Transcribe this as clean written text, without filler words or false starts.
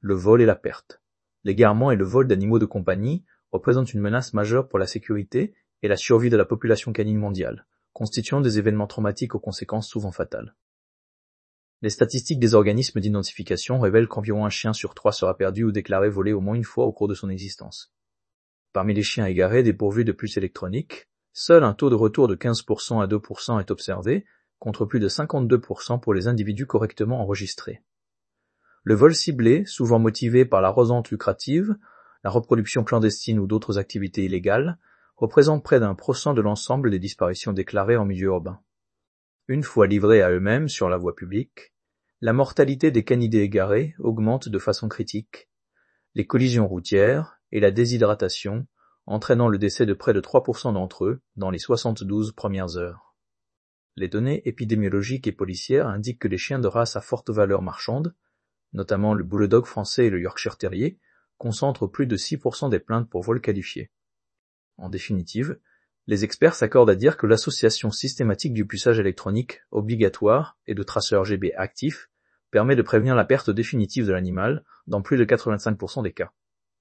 le vol et la perte. L'égarement et le vol d'animaux de compagnie représentent une menace majeure pour la sécurité et la survie de la population canine mondiale, constituant des événements traumatiques aux conséquences souvent fatales. Les statistiques des organismes d'identification révèlent qu'environ un chien sur 3 sera perdu ou déclaré volé au moins une fois au cours de son existence. Parmi les chiens égarés dépourvus de puces électroniques, seul un taux de retour de 15% à 2% est observé, contre plus de 52% pour les individus correctement enregistrés. Le vol ciblé, souvent motivé par la revente lucrative, la reproduction clandestine ou d'autres activités illégales, représente près d'1% de l'ensemble des disparitions déclarées en milieu urbain. Une fois livrés à eux-mêmes sur la voie publique, la mortalité des canidés égarés augmente de façon critique, les collisions routières et la déshydratation entraînant le décès de près de 3% d'entre eux dans les 72 premières heures. Les données épidémiologiques et policières indiquent que les chiens de race à forte valeur marchande, notamment le bulldog français et le Yorkshire Terrier, concentrent plus de 6% des plaintes pour vol qualifié. En définitive, les experts s'accordent à dire que l'association systématique du puçage électronique obligatoire et de traceurs GB actifs permet de prévenir la perte définitive de l'animal dans plus de 85% des cas.